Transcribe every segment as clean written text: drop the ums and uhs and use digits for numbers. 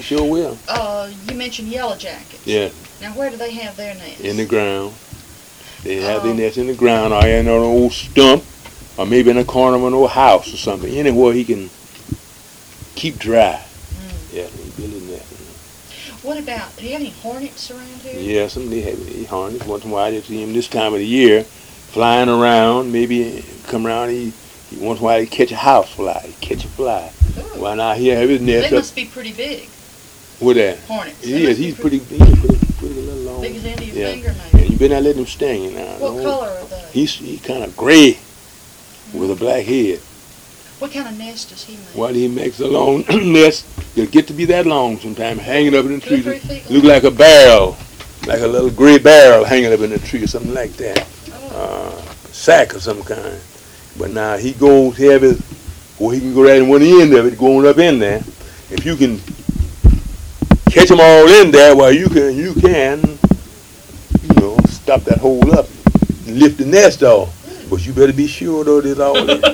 sure will. You mentioned yellow jackets. Yeah. Now, where do they have their nest? In the ground. They have their nest in the ground, or in an old stump, or maybe in a corner of an old house or something. Anywhere he can keep dry. Yeah, he build his nest. What about, do you have any hornets around here? Yeah, some they have hornets. Once in a while, you see him this time of the year flying around. Maybe come around. He once in a while he catch a house fly. He catch a fly. Ooh. Well, now he have his nest They up. must be pretty big. With that? Hornets. He is. He's pretty little long. Big as the end of your Yeah. finger, And maybe. you better not let him sting you now. What No. color are they? He's kind of gray with a black head. What kind of nest does he make? Well, he makes a long nest. It'll get to be that long sometimes, hanging up in the 2 or tree. 3 feet Look long? like a barrel, like a little gray barrel hanging up in the tree or something like that. Sack of some kind. But now he goes, he have his, where he can go right in one end of it, going up in there. If you can catch them all in there, well, you can, stop that hole up and lift the nest off. But you better be sure, though, there's all in.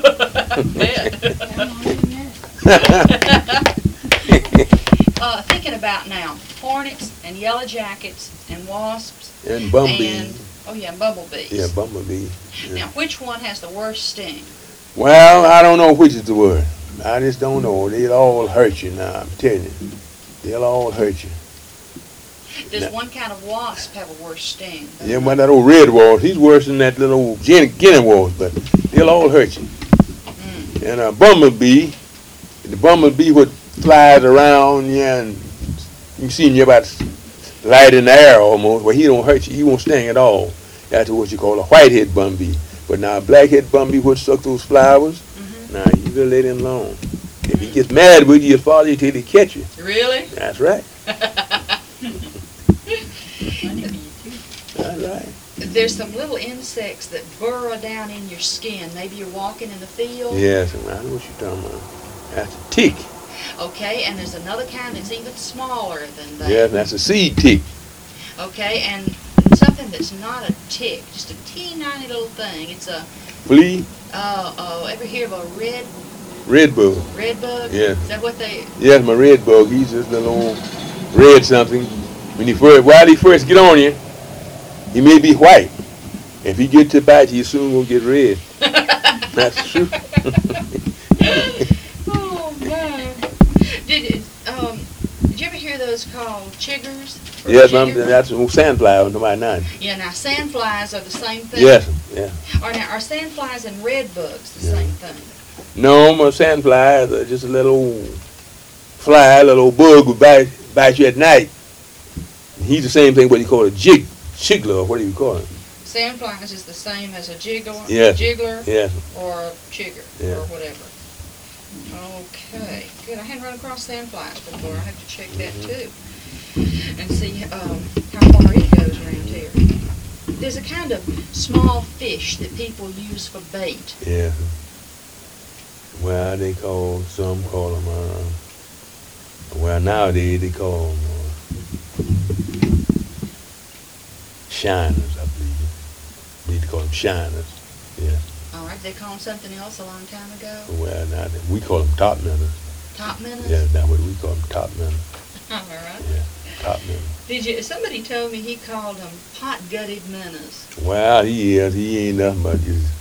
Thinking about now, hornets and yellow jackets and wasps. And bumblebees. And bumblebees. Yeah, bumblebee. Yeah. Now, which one has the worst sting? Well, I don't know which is the word. I just don't know. They'll all hurt you now, I'm telling you. They'll all hurt you. Does one kind of wasp have a worse sting? Yeah, well, that old red wasp, he's worse than that little old guinea wasp, but they'll all hurt you. And a bumblebee, the bumblebee what flies around, yeah, and you can see him about light in the air almost, but he don't hurt you, he won't sting at all. That's what you call a whitehead bumblebee. But now a blackhead bumblebee would suck those flowers, now you better let him alone. If he gets mad with you, he'll follow you till he catch you. Really? That's right. That's right. There's some little insects that burrow down in your skin. Maybe you're walking in the field. Yes, I know what you're talking about. That's a tick. Okay, and there's another kind that's even smaller than that. Yeah, that's a seed tick. Okay, and something that's not a tick, just a teeny tiny little thing. It's a Flea, ever hear of a red bug. bug? Yeah. Is that what they? Yes, my red bug. He's just a little old red something. While he first get on you, he may be white. If he get to bite you, soon will get red. That's true. Oh man! Did you ever hear those called chiggers? Yes, that's sandfly on my nine. Yeah. Now sandflies are the same thing. Yes, yeah. Are sandflies and red bugs the same thing? No, my sandfly is just a little fly, a little bug would bite you at night. He's the same thing, what you call a chiggler, or what do you call it? Sandflies is the same as a jiggler, Yes. jiggler, or a chigger, Yeah. or whatever. Okay, good. I hadn't run across sandflies before. I have to check that too and see how far it goes around here. There's a kind of small fish that people use for bait. Yeah. Well, some call them, nowadays they call them shiners, I believe. They call them shiners, yeah. All right, they call them something else a long time ago. Well, now we call them top minnows. Top minnows? Yeah, that's what we call them, top minnows. All right. Yeah, top minnows. Somebody told me he called them pot-gutted minnows. Well, he ain't nothing but just,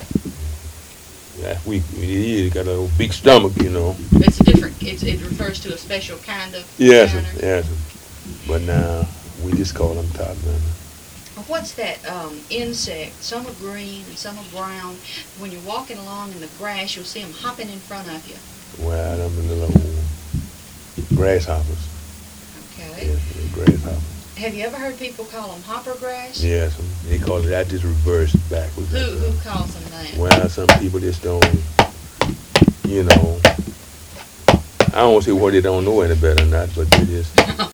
he got a little big stomach, It's different. It refers to a special kind of Yes, shiner. yes. But now we just call them top minnows. What's that insect? Some are green and some are brown. When you're walking along in the grass, you'll see them hopping in front of you. Well, them the little grasshoppers. Okay. Yes, the grasshoppers. Have you ever heard people call them hopper grass? Yes, they call it that, just reversed backwards. Who calls them that? Well, some people just don't, I don't want to say what they don't know any better or not, but they just